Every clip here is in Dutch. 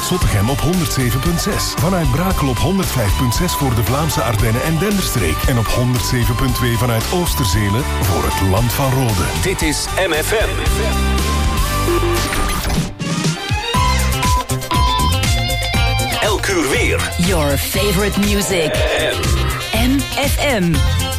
Zottegem op 107.6. Vanuit Brakel op 105.6 voor de Vlaamse Ardennen en Denderstreek. En op 107.2 vanuit Oosterzele voor het Land van Rode. Dit is MFM. Elk uur weer. Your favorite music. MFM.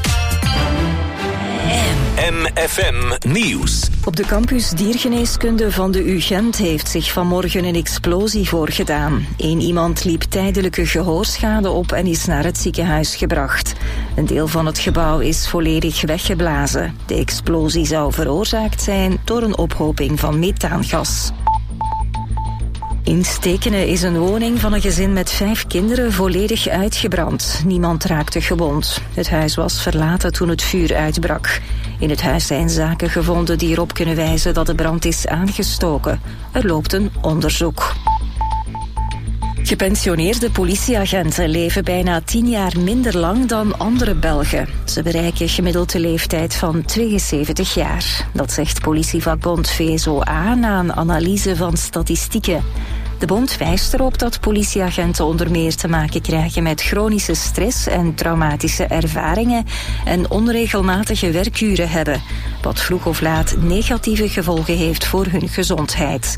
MFM Nieuws. Op de campus diergeneeskunde van de UGent heeft zich vanmorgen een explosie voorgedaan. Eén iemand liep tijdelijke gehoorschade op en is naar het ziekenhuis gebracht. Een deel van het gebouw is volledig weggeblazen. De explosie zou veroorzaakt zijn door een ophoping van methaangas. In Stekene is een woning van een gezin met 5 kinderen volledig uitgebrand. Niemand raakte gewond. Het huis was verlaten toen het vuur uitbrak. In het huis zijn zaken gevonden die erop kunnen wijzen dat de brand is aangestoken. Er loopt een onderzoek. Gepensioneerde politieagenten leven bijna 10 jaar minder lang dan andere Belgen. Ze bereiken gemiddeld de leeftijd van 72 jaar. Dat zegt politievakbond VSOA na een analyse van statistieken. De bond wijst erop dat politieagenten onder meer te maken krijgen met chronische stress en traumatische ervaringen en onregelmatige werkuren hebben, wat vroeg of laat negatieve gevolgen heeft voor hun gezondheid.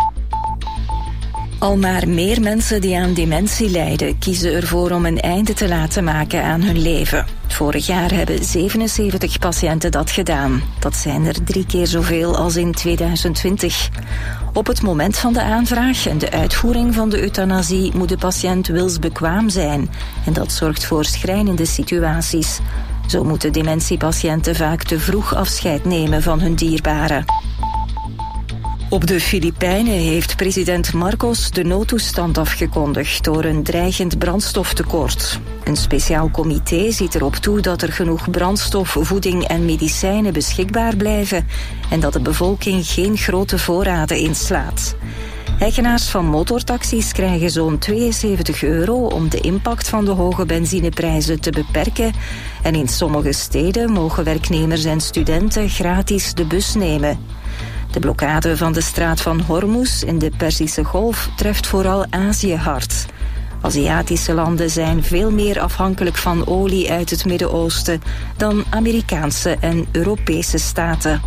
Al maar meer mensen die aan dementie lijden kiezen ervoor om een einde te laten maken aan hun leven. Vorig jaar hebben 77 patiënten dat gedaan. Dat zijn er 3 keer zoveel als in 2020. Op het moment van de aanvraag en de uitvoering van de euthanasie moet de patiënt wilsbekwaam zijn. En dat zorgt voor schrijnende situaties. Zo moeten dementiepatiënten vaak te vroeg afscheid nemen van hun dierbaren. Op de Filipijnen heeft president Marcos de noodtoestand afgekondigd door een dreigend brandstoftekort. Een speciaal comité ziet erop toe dat er genoeg brandstof, voeding en medicijnen beschikbaar blijven en dat de bevolking geen grote voorraden inslaat. Eigenaars van motortaxis krijgen zo'n €72 om de impact van de hoge benzineprijzen te beperken. En in sommige steden mogen werknemers en studenten gratis de bus nemen. De blokkade van de straat van Hormuz in de Perzische Golf treft vooral Azië hard. Aziatische landen zijn veel meer afhankelijk van olie uit het Midden-Oosten dan Amerikaanse en Europese staten.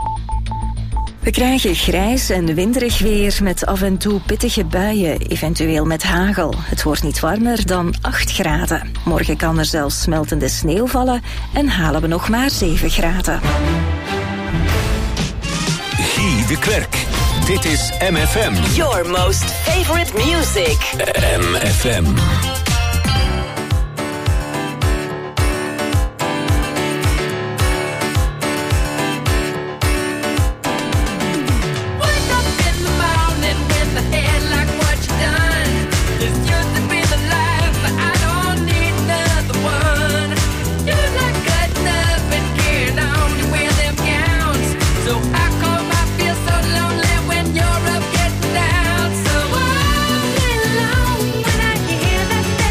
We krijgen grijs en winderig weer met af en toe pittige buien, eventueel met hagel. Het wordt niet warmer dan 8 graden. Morgen kan er zelfs smeltende sneeuw vallen en halen we nog maar 7 graden. Guy de Klerk. Dit is MFM. Your most favorite music. MFM. When I hear that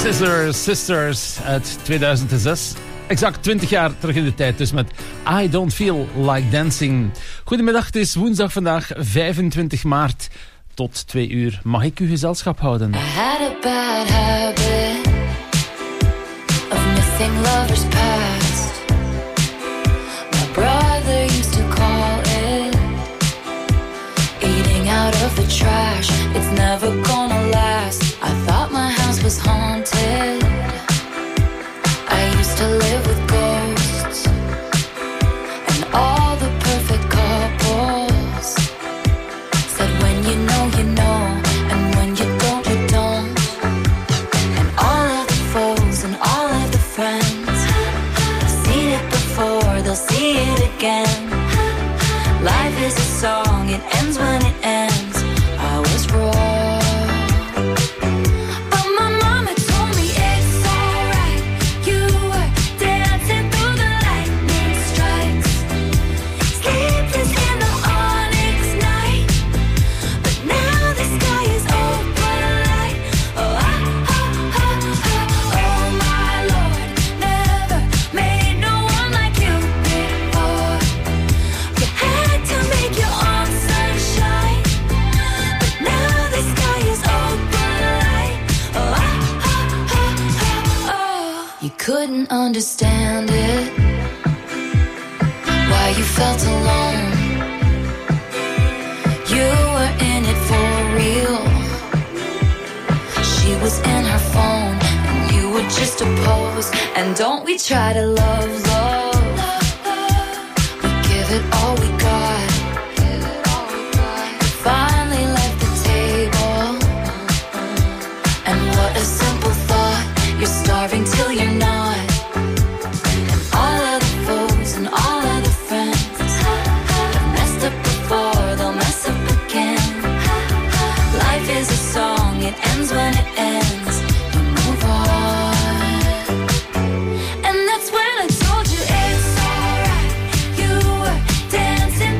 Sisters uit 2006. Exact 20 jaar terug in de tijd, dus met I Don't Feel Like Dancing. Goedemiddag, het is woensdag vandaag, 25 maart. Tot 2 uur mag ik uw gezelschap houden. I had a bad habit of missing lovers past. My brother used to call it eating out of the trash. It's never gonna last. I thought my house was haunted. I used to live with ghosts and all the perfect couples said when you know, and when you don't, you don't. And all of the foes and all of the friends seen it before, they'll see it again. Life is a song, it ends when it ends. I was wrong. Couldn't understand it, why you felt alone. You were in it for real. She was in her phone and you were just a pose. And don't we try to love, we give it all we got. Finally left the table, and what a simple thought. You're starving till you're not. And all of the foes and all of the friends have messed up before, they'll mess up again. Life is a song, it ends when it ends. You move on. And that's when I told you it's alright. You were dancing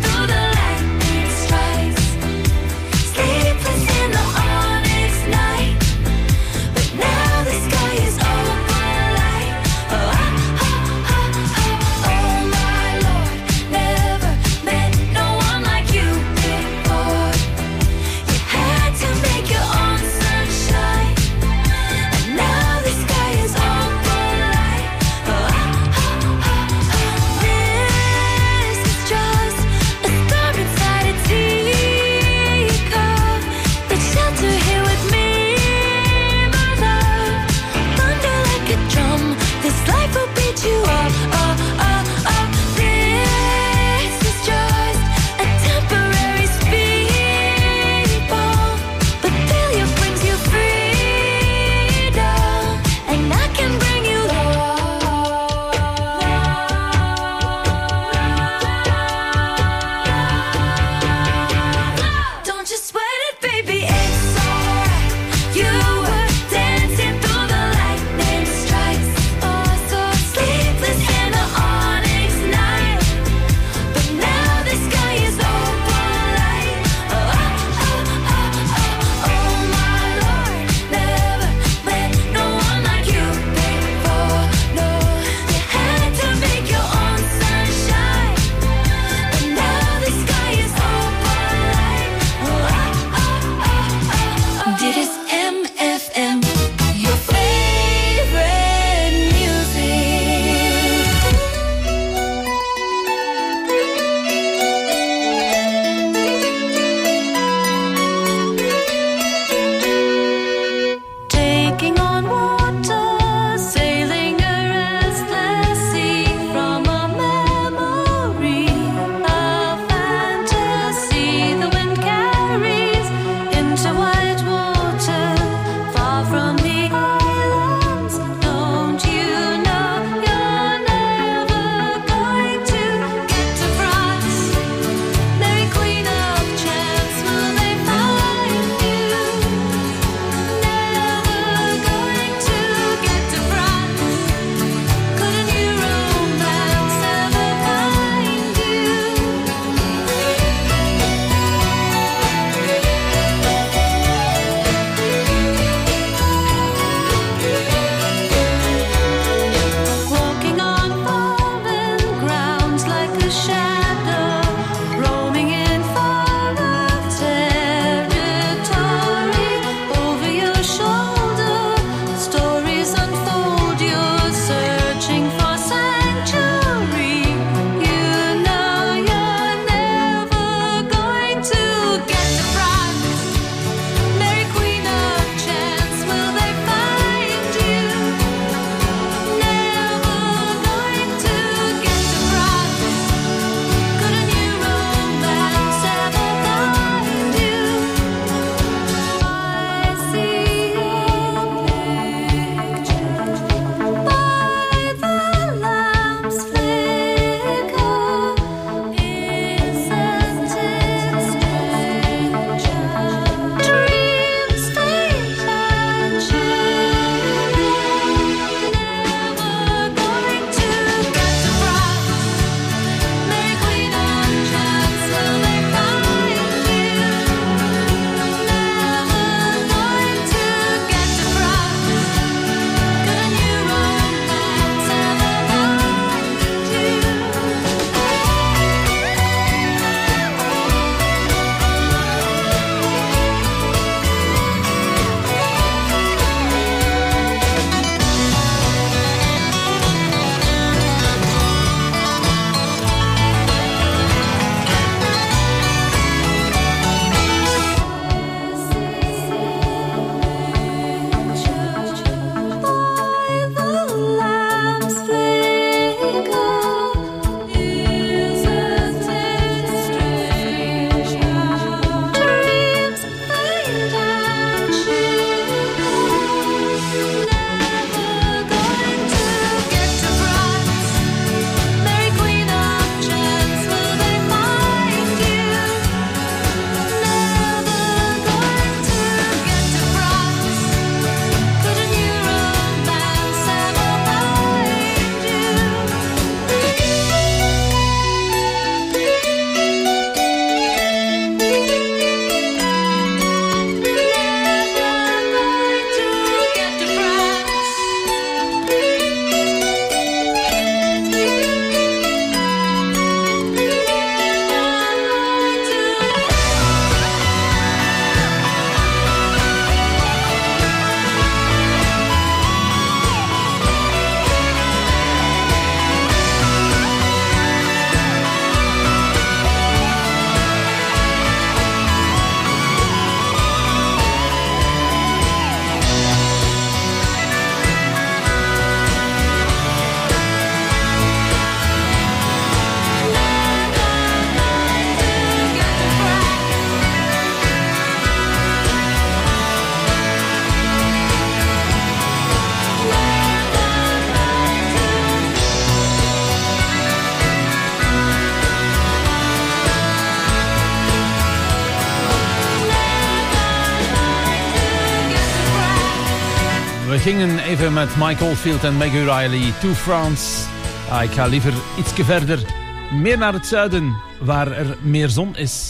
gingen even met Mike Oldfield en Meg Riley to France. Ik ga liever ietsje verder, meer naar het zuiden, waar er meer zon is.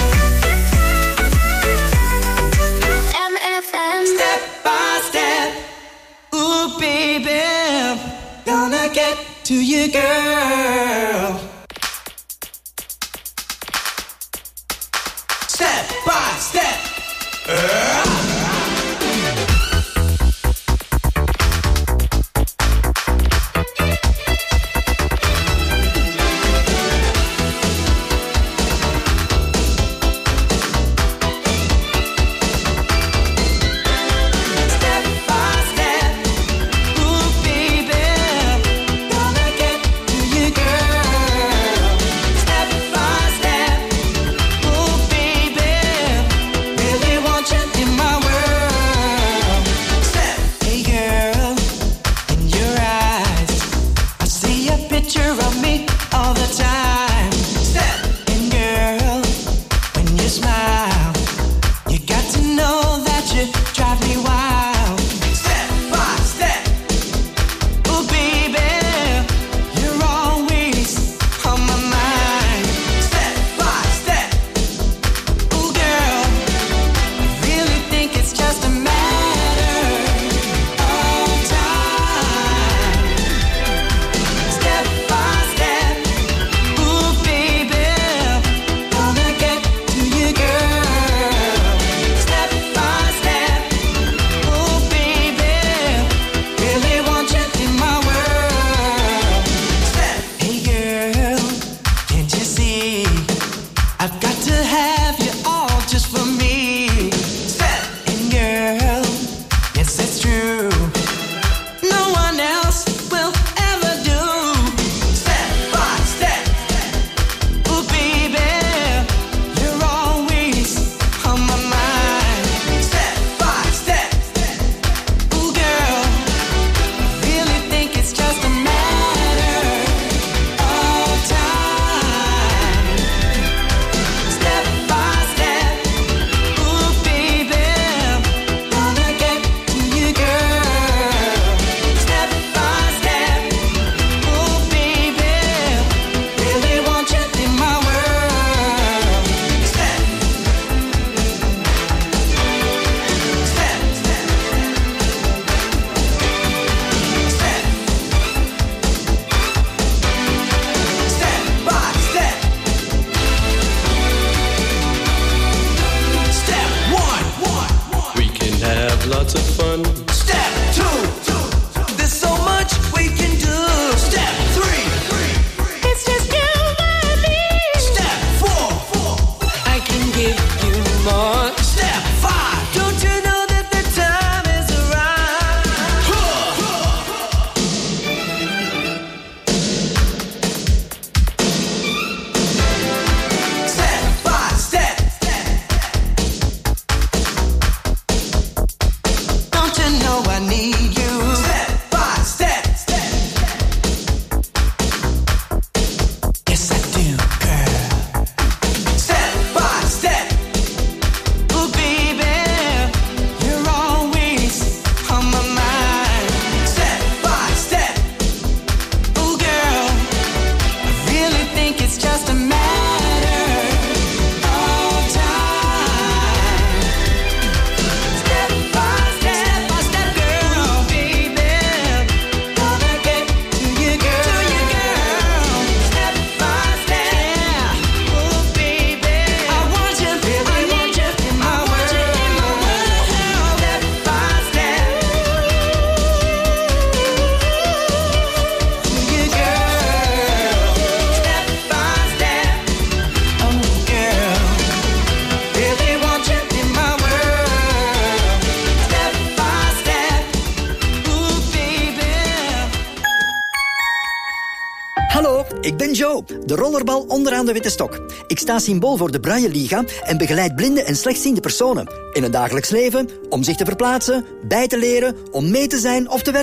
MFM. Step by step, ooh baby, gonna get to you, girl. Step by step. Ik ben Joe, de rollerbal onderaan de witte stok. Ik sta symbool voor de Braille Liga en begeleid blinde en slechtziende personen. In het dagelijks leven, om zich te verplaatsen, bij te leren, om mee te zijn of te werken.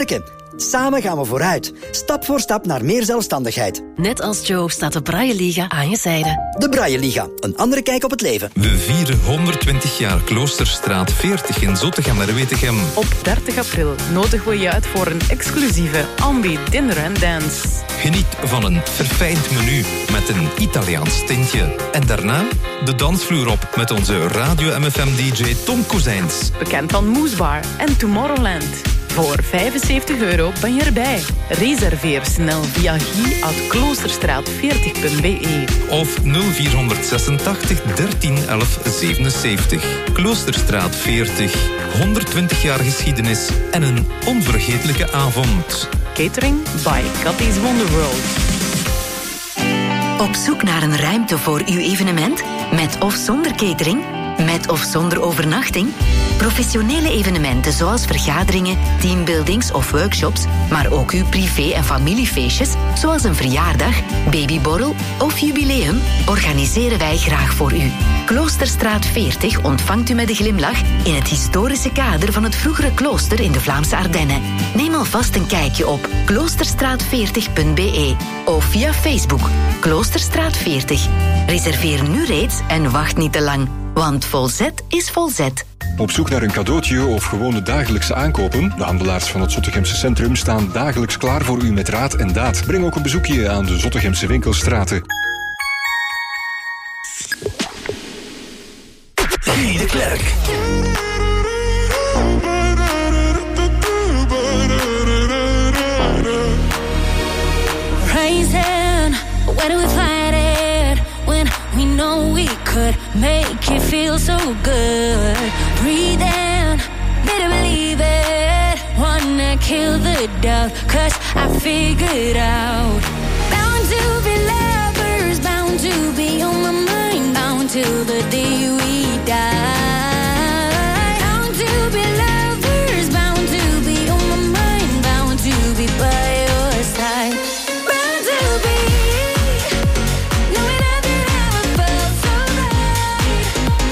Samen gaan we vooruit. Stap voor stap naar meer zelfstandigheid. Net als Joe staat de Braille Liga aan je zijde. De Braille Liga. Een andere kijk op het leven. We vieren 120 jaar Kloosterstraat 40 in Zottegem en Wetegem. Op 30 april nodigen we je uit voor een exclusieve Ambi Dinner and Dance. Geniet van een verfijnd menu met een Italiaans tintje. En daarna de dansvloer op met onze Radio MFM-dj Tom Kozijns. Bekend van Moesbar en Tomorrowland. Voor €75 ben je erbij. Reserveer snel via guy@kloosterstraat40.be of 0486 13 11 77. Kloosterstraat 40. 120 jaar geschiedenis en een onvergetelijke avond. Catering by Cathy's Wonderworld. Op zoek naar een ruimte voor uw evenement? Met of zonder catering? Met of zonder overnachting? Professionele evenementen zoals vergaderingen, teambuildings of workshops, maar ook uw privé- en familiefeestjes, zoals een verjaardag, babyborrel of jubileum, organiseren wij graag voor u. Kloosterstraat 40 ontvangt u met een glimlach in het historische kader van het vroegere klooster in de Vlaamse Ardennen. Neem alvast een kijkje op kloosterstraat40.be of via Facebook Kloosterstraat 40. Reserveer nu reeds en wacht niet te lang, want volzet is volzet. Op zoek naar een cadeautje of gewone dagelijkse aankopen? De handelaars van het Zottegemse centrum staan dagelijks klaar voor u met raad en daad. Breng ook een bezoekje aan de Zottegemse winkelstraten. Guy de Klerk. Rising, where do we fight it? When we know we could make it feel so good. Breathe in, better believe it. Wanna kill the doubt, 'cause I figured out. Bound to be lovers, bound to be on my mind, bound till the day we die. Bound to be lovers, bound to be on my mind, bound to be by your side. Bound to be knowing nothing ever felt so right.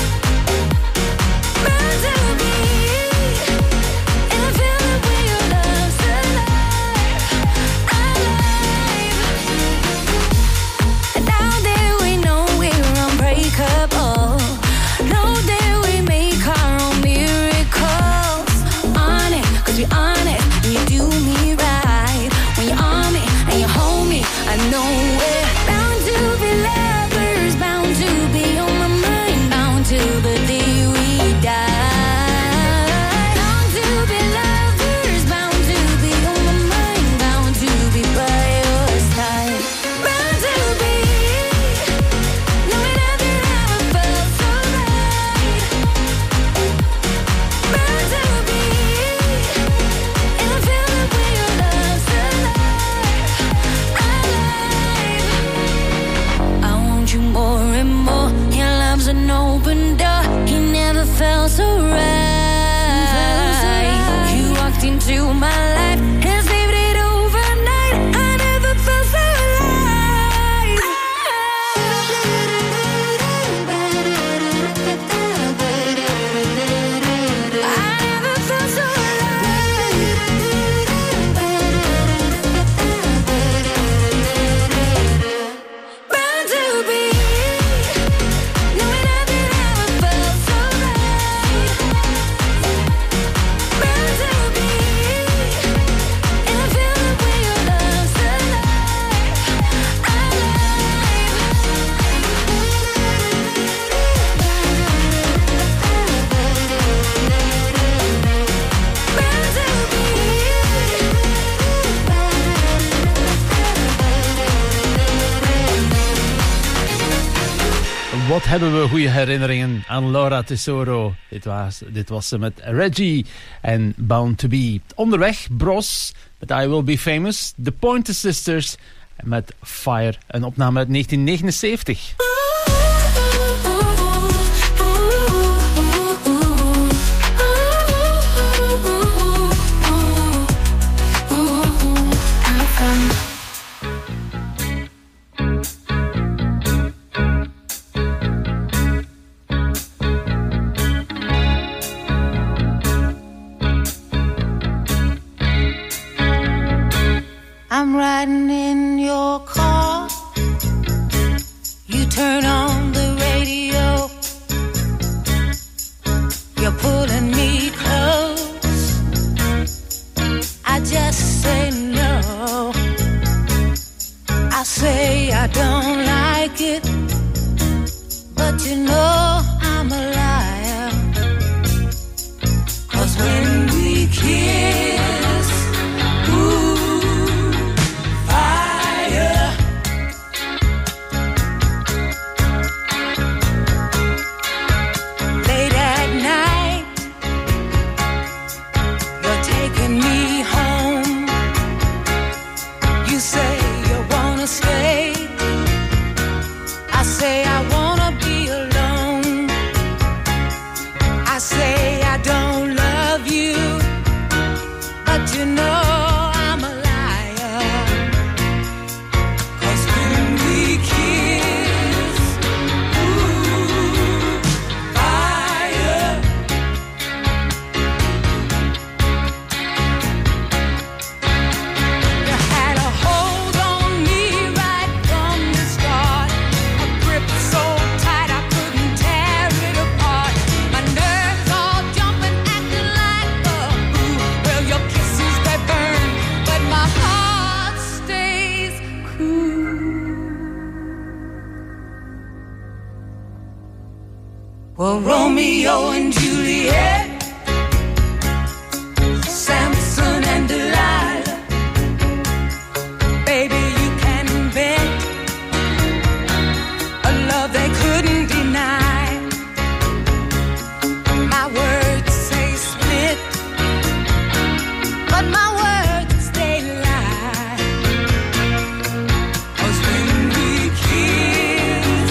Bound to be in a feeling where your love's alive, alive. And now that we know we're unbreakable, know that we make our own miracles. On it, 'cause we on it, and you do me right. When you're on me and you hold me, I know we're bound to be lovers, bound to be on my mind, bound till the day we die. Bound to be lovers, bound to be on my mind, bound to be by your side. Bound to be knowing nothing ever felt so right. Bound to be in a feeling where your love's alive, alive. I want you more and more. Your love's an open door. You never felt so right. You walked into my life and saved it overnight. I never felt so alive. I never felt so alive. Bound to be knowing nothing ever felt so right. Bound to be in a feeling where your love's alive, alive. Bound to Wat hebben we goede herinneringen aan Laura Tesoro. Dit was ze met Reggie en Bound to Be. Onderweg, Bros met I Will Be Famous. The Pointer Sisters met Fire. Een opname uit 1979. in your car. You turn on the radio. You're pulling me close. I just say no. I say I don't like it, but you know I'm a liar. 'Cause when we kiss, ooh, fire. Late at night, you're taking me home. You say you wanna stay. I say I wanna be alone. I say I don't love you, but you know I'm a liar. 'Cause when we kiss, ooh, fire. You had a hold on me right from the start, a grip so tight I couldn't tear it apart. My nerves all jumping, acting like a fool. Well, your kisses they burn, but my heart stays cool. Well, Romeo and Juliet, Samson and Delilah. Baby, you can bet a love they couldn't deny. My words say split, but my words they lie. 'Cause when we kiss,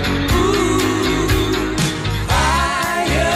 ooh, fire.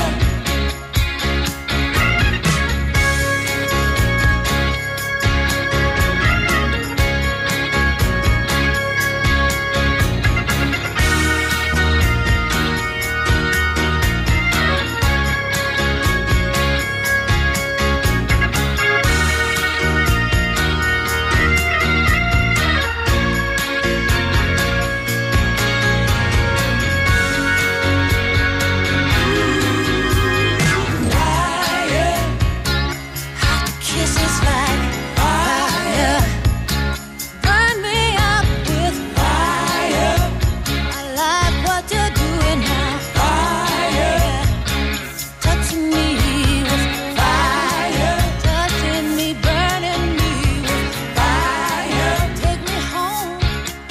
Fire. Hot kisses like fire. Burn me up with fire. I like what you're doing now. Fire. Touching me with fire. Touching me, burning me with fire. Take me home.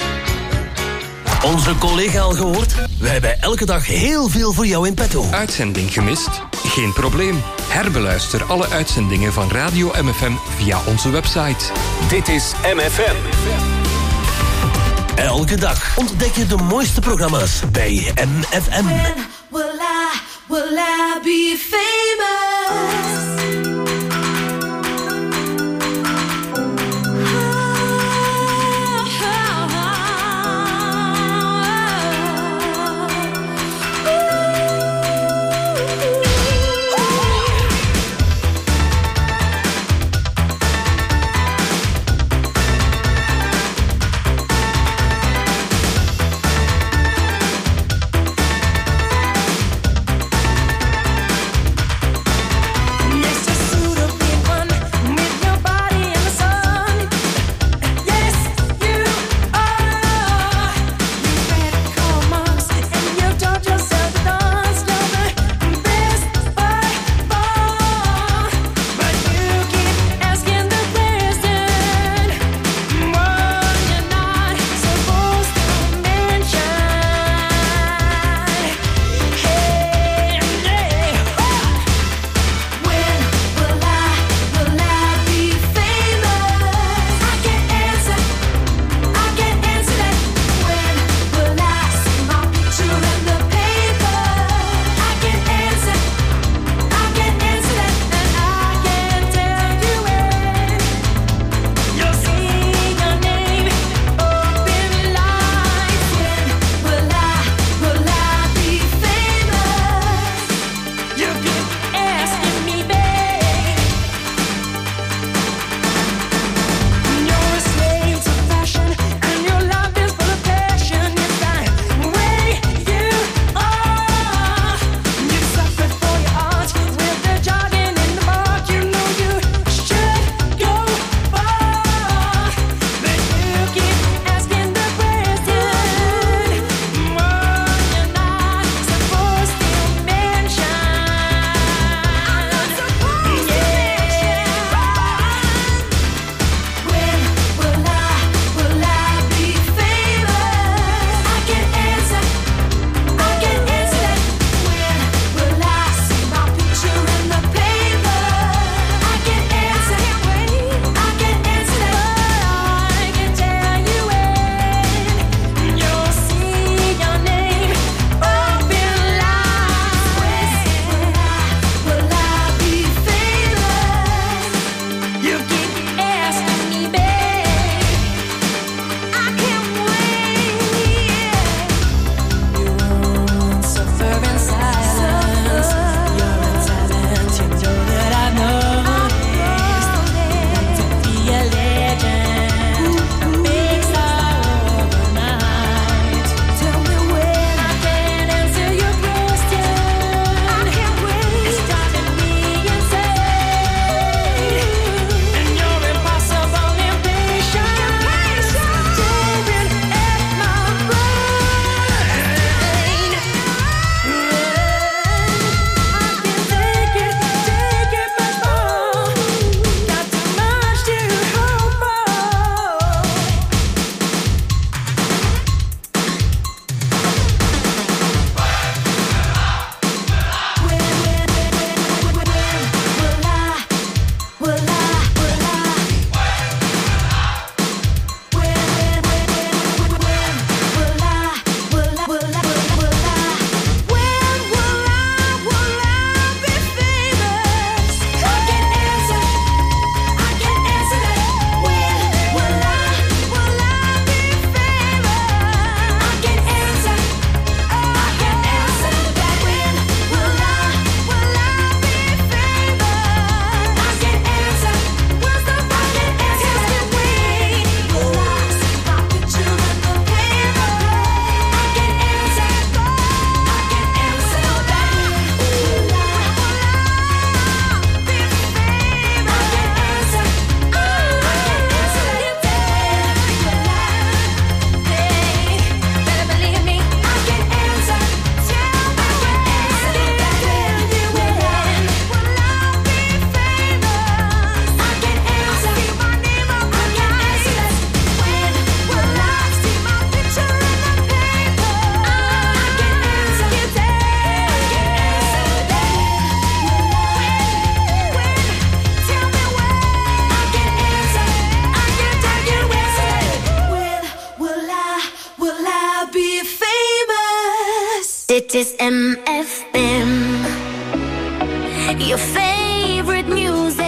Onze collega al gehoord? Wij hebben elke dag heel veel voor jou in petto. Uitzending gemist? Geen probleem. Herbeluister alle uitzendingen van Radio MFM via onze website. Dit is MFM. Elke dag ontdek je de mooiste programma's bij MFM. Will I be famous? Dit is MFM, your favorite music.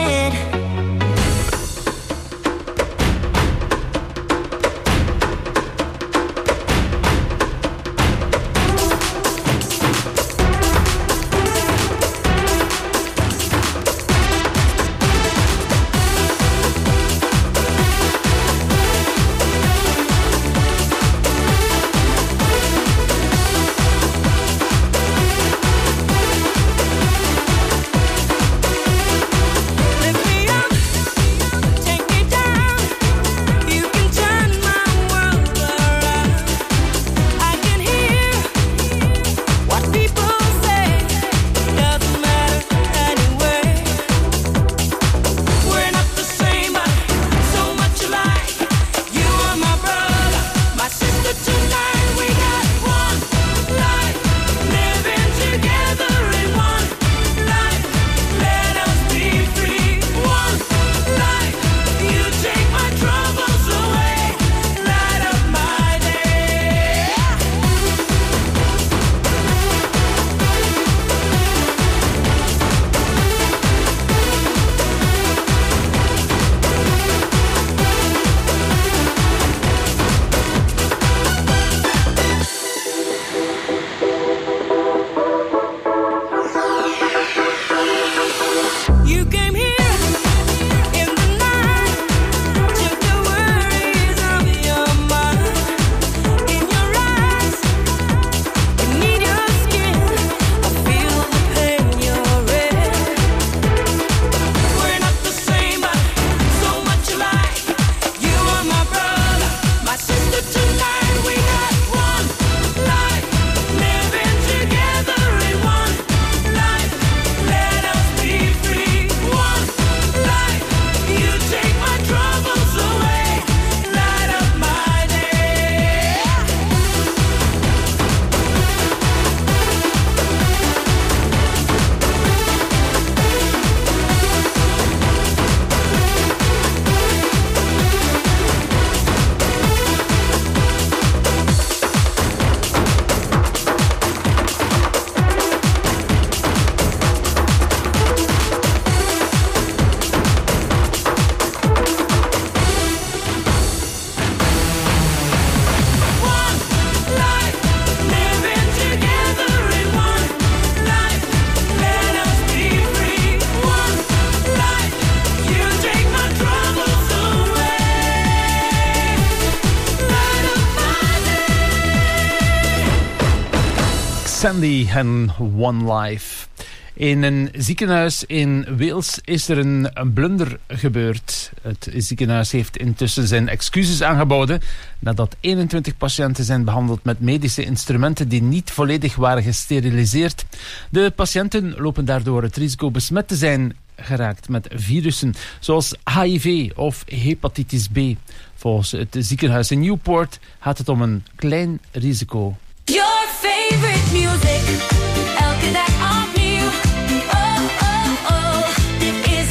Sandy en One Life. In een ziekenhuis in Wales is er een blunder gebeurd. Het ziekenhuis heeft intussen zijn excuses aangeboden nadat 21 patiënten zijn behandeld met medische instrumenten die niet volledig waren gesteriliseerd. De patiënten lopen daardoor het risico besmet te zijn geraakt met virussen zoals HIV of hepatitis B. Volgens het ziekenhuis in Newport gaat het om een klein risico. Your favorite music, elke dag opnieuw. Oh, oh, oh, dit is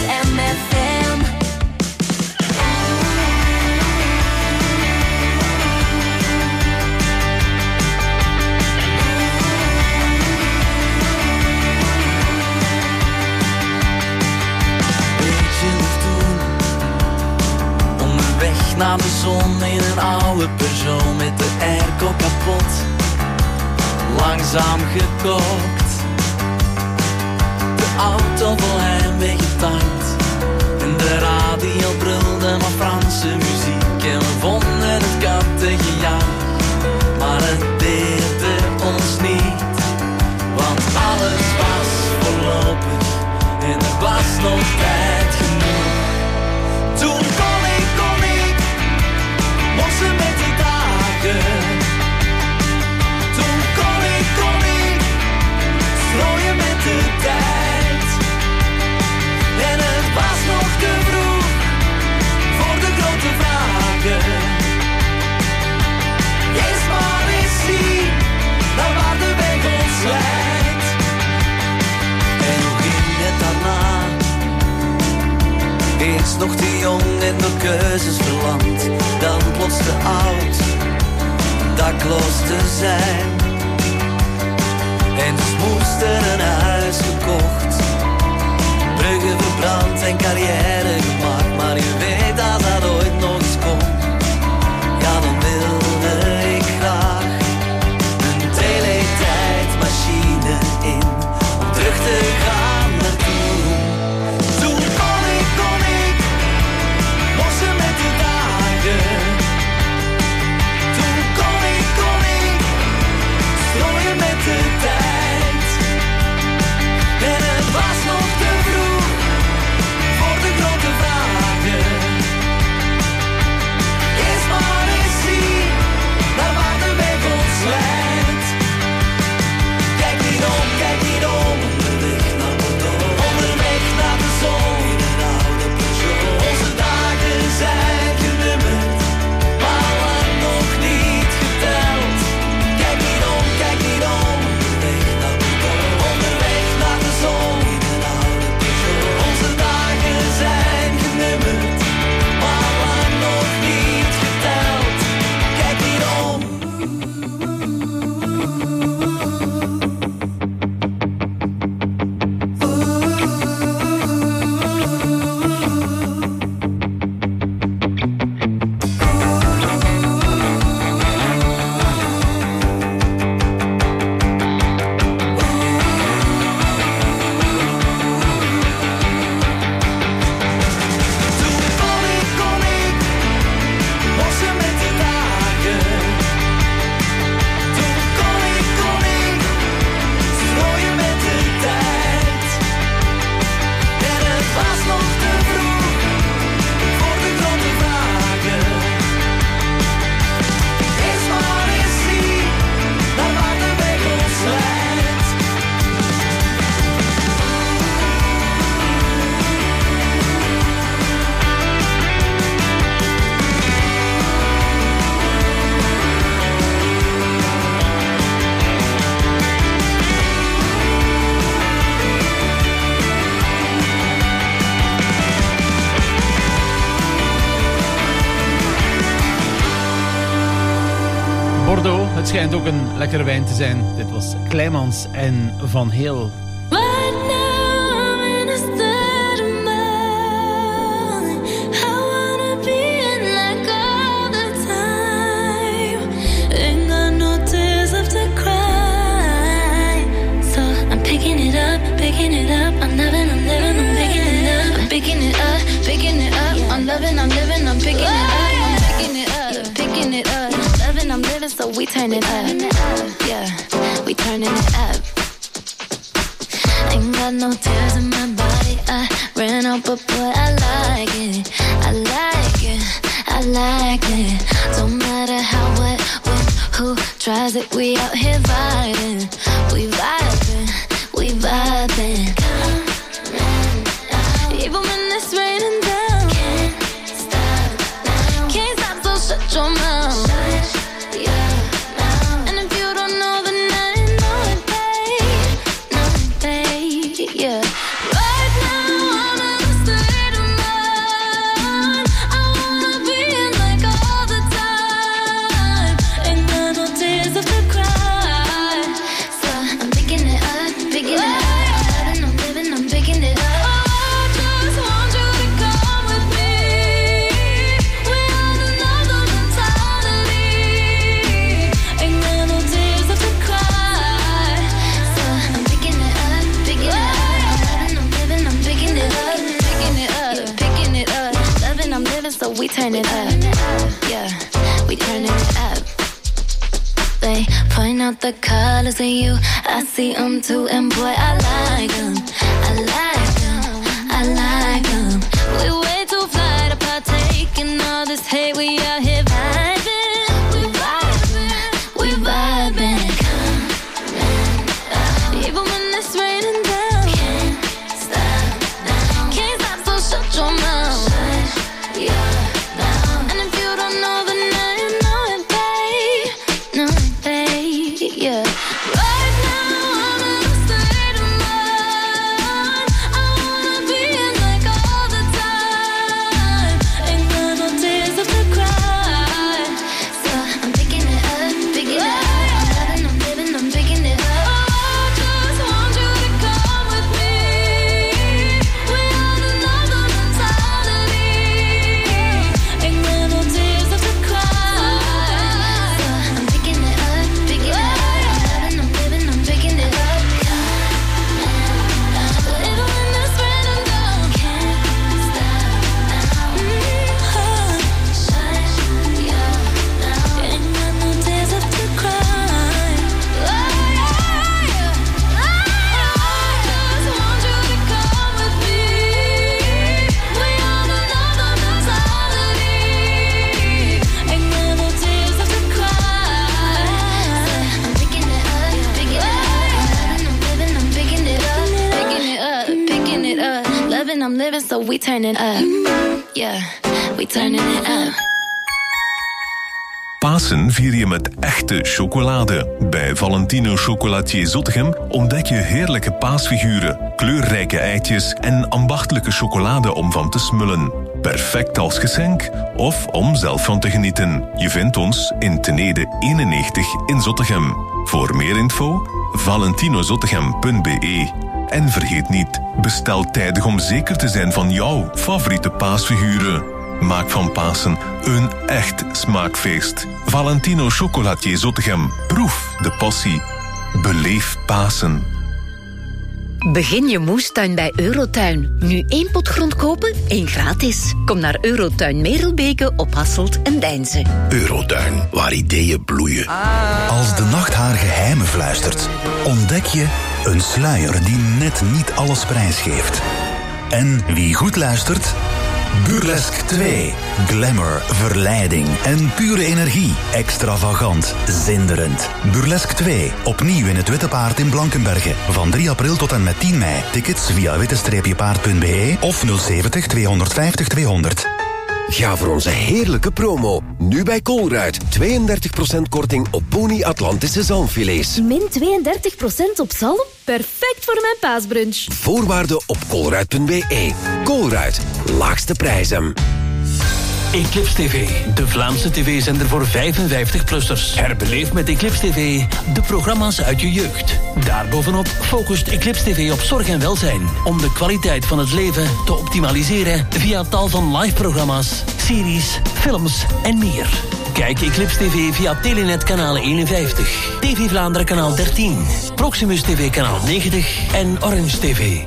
MFM. Weet je nog toen, onderweg naar de zon in een oude Peugeot met de airco kapot. Langzaam gekookt, de auto vol heimwee getankt. En de radio brulde maar Franse muziek. En we vonden het kattengejank, maar het deerde ons niet. Want alles was voorlopig en er was nog tijd genoeg. Toen kon ik, boksen met de dagen. Strooien met de tijd. En het was nog te vroeg voor de grote vragen. Eerst maar eens zien naar waar de weg ons leidt. En hoe ging het daarna? Eerst nog te jong en door keuzes verlamd. Dan plots te oud, dakloos te zijn. moest er een huis gekocht, bruggen verbrand en carrière gemaakt. Maar je weet dat dat ooit nog eens komt. Ja, dan wilde ik graag een teletijdmachine in, om terug te gaan naar toen. Toen kon ik lossen met de dagen. Toen kon ik strooien met de tijd. En het was nog te vroeg voor de grote vragen. Eerst maar eens zien naar waar de weg ons leidt. Kijk niet om, onderweg naar Bordeaux, onderweg naar de zon in een oude Peugeot. Onze dagen zijn genummerd, maar lang nog niet geteld. Kijk niet om, onderweg naar Bordeaux, onderweg naar de zon in een oude Peugeot. Onze dagen zijn genummerd, maar lang nog niet geteld. Kijk niet om. Toen kon ik lossen met de dagen. Toen kon ik strooien met de tijd. En het was nog te vroeg voor de grote vragen. Eerst maar eens zien naar waar de weg ons leidt. Bordeaux, het schijnt ook een lekkere wijn te zijn. Dit was Kleimans en Van Heel. Right now I'm in a state of mind. I wanna be in like all the time. Ain't got no tears left to cry. So I'm picking it up. I'm loving, I'm living, I'm picking it up. I'm picking it up. I'm loving, I'm living, I'm picking it up. I'm picking it up, picking it up. Loving, I'm living, so we turn it up. Yeah, we turning it up. Ain't got no tears in my body. I ran out, but boy, I like it. I like it. I like it. Don't matter how, what, when, who tries it. We out here vibing. We vibing. We vibing. Even when it's raining down, can't stop now. Can't stop, so shut your mouth. Shut your mouth. And if you don't know, then I know it, babe. Know it, babe. Yeah. Right now I'm in a state of mind. I wanna be in like all the time. Ain't got no tears left to cry. So I'm picking it up, picking it up. I'm living, I'm picking it up. So we turn it up, yeah, we turn it up. They point out the colors in you, I see them too, and boy, I like them, I like them, I like them. We way too fly to partake in all this hate, we out here vibing, we vibing, we vibing. Even when it's raining down, can't stop now, can't stop, so shut your mouth. Yeah. And if you don't know, then I know it, babe. Know it, babe. Yeah. Right now I'm in a state of mind. I wanna be in like all the time. Ain't got no tears left to cry. living, so we turning up. Yeah, we turning it up. Pasen vier je met echte chocolade. Bij Valentino Chocolatier Zottegem ontdek je heerlijke paasfiguren, kleurrijke eitjes en ambachtelijke chocolade om van te smullen. Perfect als geschenk of om zelf van te genieten. Je vindt ons in Tenede 91 in Zottegem. Voor meer info, valentinozottegem.be. En vergeet niet, bestel tijdig om zeker te zijn van jouw favoriete paasfiguren. Maak van Pasen een echt smaakfeest. Valentino Chocolatier Zottegem. Proef de passie. Beleef Pasen. Begin je moestuin bij Eurotuin. Nu 1 pot grond kopen, 1 gratis. Kom naar Eurotuin Merelbeke op Hasselt en Deinze. Eurotuin, waar ideeën bloeien. Als de nacht haar geheimen fluistert, ontdek je een sluier die net niet alles prijsgeeft. En wie goed luistert... Burlesque 2. Glamour, verleiding en pure energie. Extravagant, zinderend. Burlesque 2. Opnieuw in het Witte Paard in Blankenberge. Van 3 april tot en met 10 mei. Tickets via witte-paard.be of 070 250 200. Ga voor onze heerlijke promo. Nu bij Colruyt. 32% korting op Pony Atlantische zalmfilets. Min 32% op zalm? Perfect voor mijn paasbrunch. Voorwaarden op colruyt.be. Colruyt. Laagste prijzen. Eclipse TV, de Vlaamse tv-zender voor 55-plussers. Herbeleef met Eclipse TV de programma's uit je jeugd. Daarbovenop focust Eclipse TV op zorg en welzijn. Om de kwaliteit van het leven te optimaliseren via tal van live-programma's, series, films en meer. Kijk Eclipse TV via Telenet kanaal 51, TV Vlaanderen kanaal 13, Proximus TV kanaal 90 en Orange TV.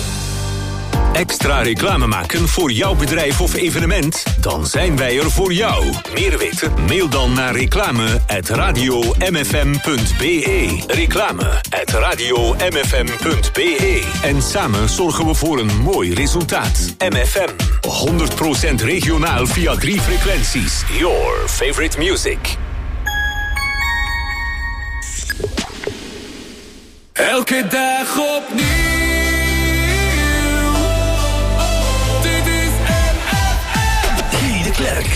Extra reclame maken voor jouw bedrijf of evenement? Dan zijn wij er voor jou. Meer weten? Mail dan naar reclame@radiomfm.be. Reclame@radiomfm.be. En samen zorgen we voor een mooi resultaat. MFM. 100% regionaal via 3 frequenties. Your favorite music. Elke dag opnieuw. Klerk.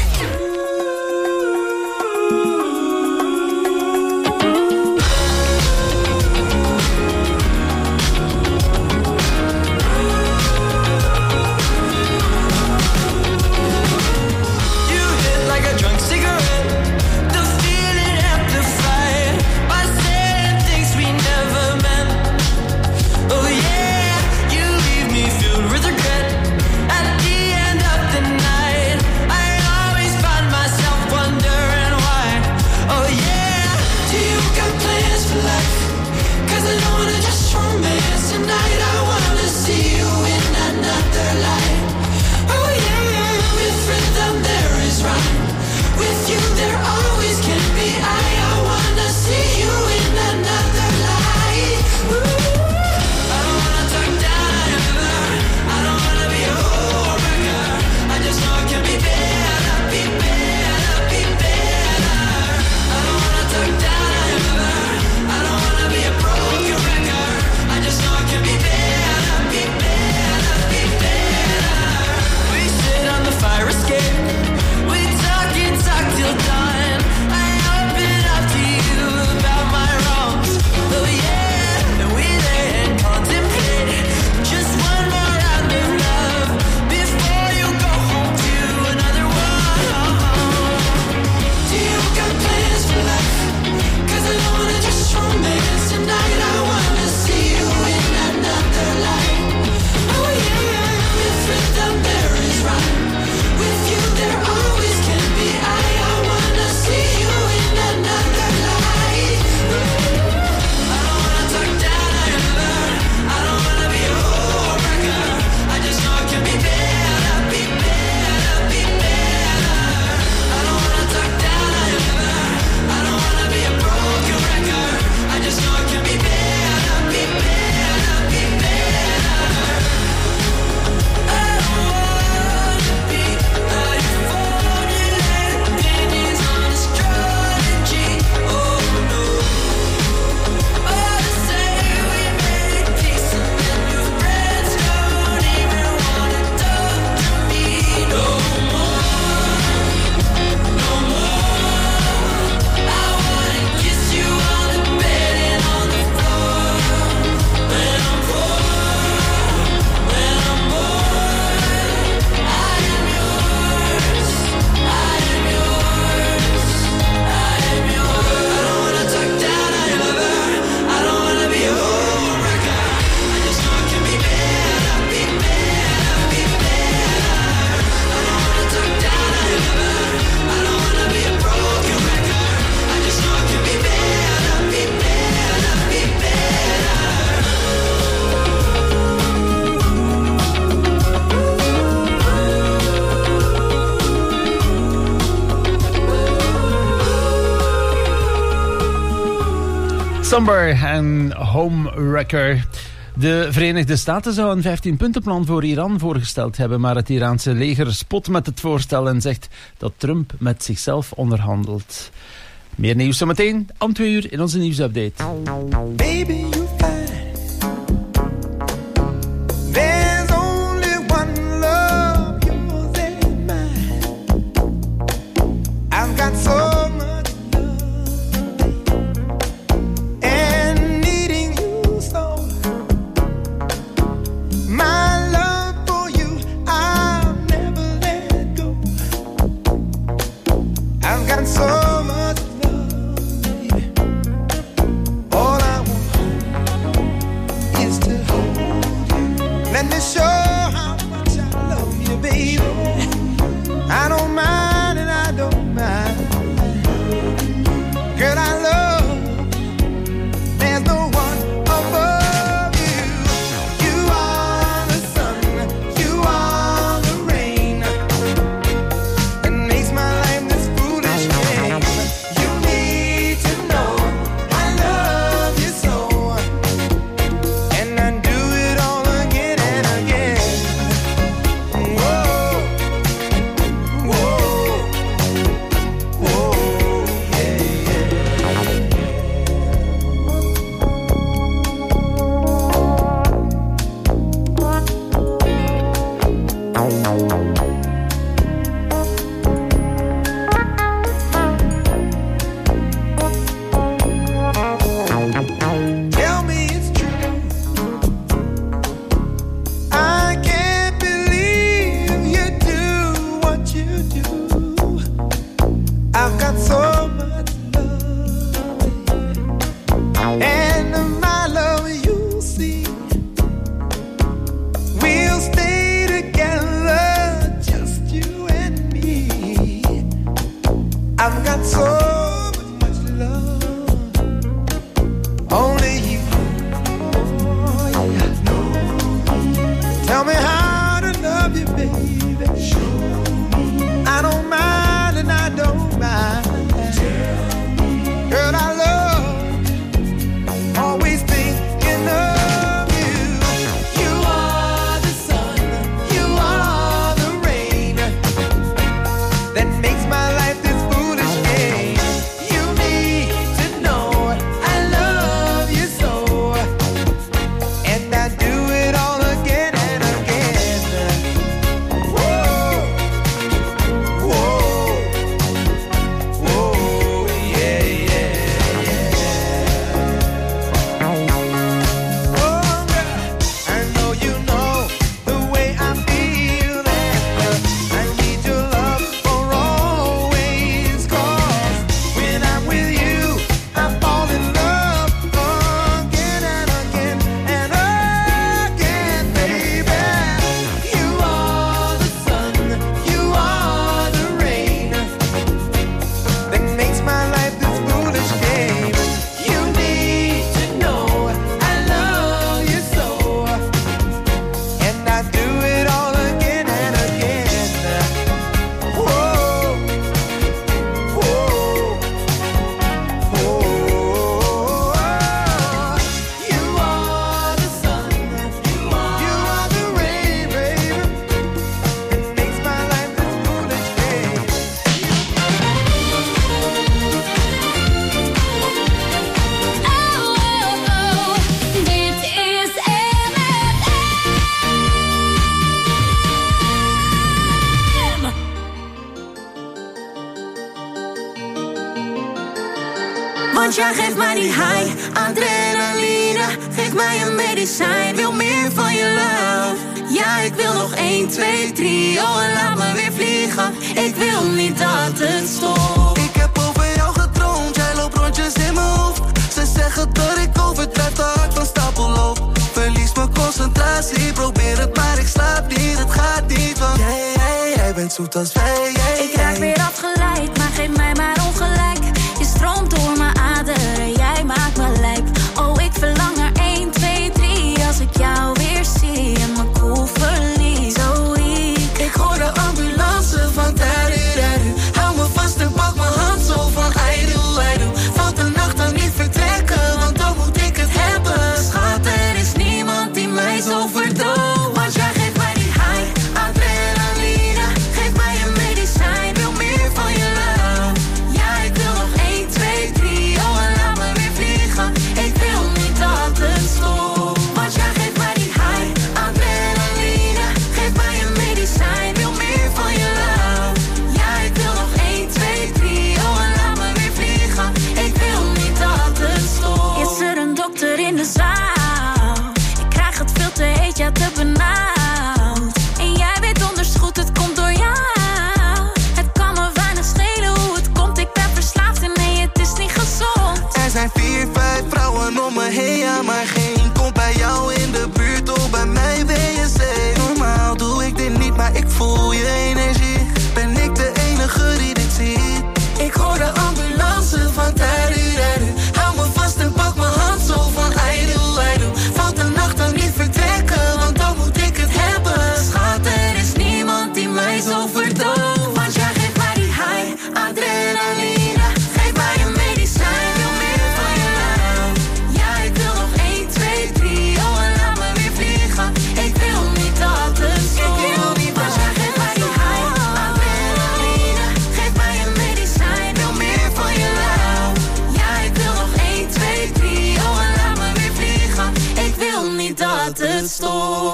Oh yeah. Somber en Homewrecker. De Verenigde Staten zou een 15-puntenplan voor Iran voorgesteld hebben, maar het Iraanse leger spot met het voorstel en zegt dat Trump met zichzelf onderhandelt. Meer nieuws zometeen om 2 uur in onze nieuwsupdate. Baby, you fine. There's only one love, yours and mine. I've got so much love and needing you so. My love for you, I'll never let go. I've got so much love, baby. All I want is to hold you. Let me show how much I love you, baby. I don't mind and I don't mind. Girl, I love you. There's no one above you. You are the sun, you are the rain that makes my life this foolish game. You need to know I love you so, and I do it all again and again. Whoa, whoa, whoa, yeah, tell me it's true. I can't believe you do what you do. I've got so much love, and my love you'll see. We'll stay together, just you and me. I've got so much love. Only you. Oh, yeah. Tell me how to love you, baby. Show me. I don't mind and I don't mind. Girl, I love you. Always thinking of you. You are the sun, you are the rain that makes my life this foolish game. You need to know I love you so, and I do it all again and again. Whoa, whoa, whoa, yeah, yeah, yeah. Oh, girl, I know you know the way I feel, and I need your love for always. 'Cause when I'm with you, I fall in love again and again and again, baby. You are the sun, you are the rain that makes my life this foolish game. You need to know I love you so, and I do it all again and again. Whoa, whoa, whoa. You are the sun, you are the rain, baby, that makes my life this foolish game. Dit is MFM. Want jij geeft mij die high, adrenaline. Geef mij een medicijn, wil meer van je love. Ja, ik wil nog 1, 2, 3, oh en laat me weer vliegen. Ik wil niet dat het stopt. Ik heb over jou gedroomd, jij loopt rondjes in mijn hoofd. Ze zeggen dat ik overdrijf, te hard van stapel loop. Verlies mijn concentratie, probeer het maar ik slaap niet. Het gaat niet, want jij bent zoet als wij. Ik raak weer afgeleid, maar geef mij maar ongelijk. Je stroomt door mijn aderen, jij maakt me lijp. Oh, ik verlang naar 1, 2, 3. Als ik jou weer zie en mijn koel verlies. Zo weak. Ik hoor de ambulance van tariru. Hou me vast en pak mijn hand zo van I do. Valt de nacht dan niet vertrekken, want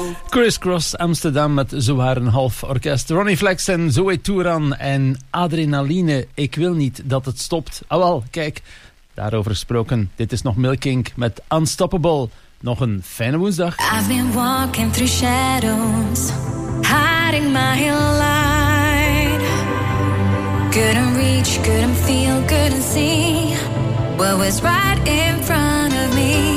Criss Cross Amsterdam met zowaar een half orkest. Ronnie Flex en Zoe Touran en Adrenaline. Ik wil niet dat het stopt. Ah wel, kijk, daarover gesproken. Dit is nog Milking met Unstoppable. Nog een fijne woensdag. I've been walking through shadows, hiding my light. Couldn't reach, couldn't feel, couldn't see what was right in front of me.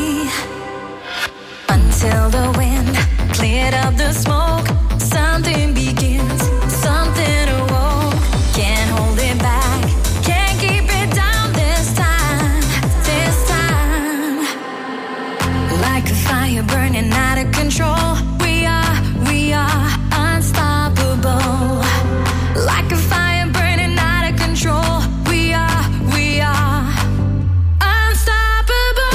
Until the wind cleared up the smoke, something begins, something awoke. Can't hold it back, can't keep it down this time, this time. Like a fire burning out of control, we are unstoppable. Like a fire burning out of control, we are unstoppable.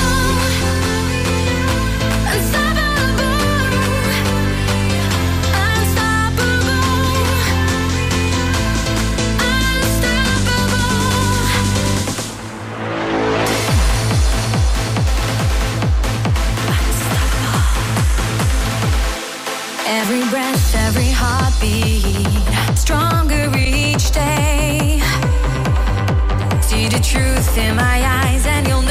Every breath, every heartbeat, stronger each day. See the truth in my eyes and you'll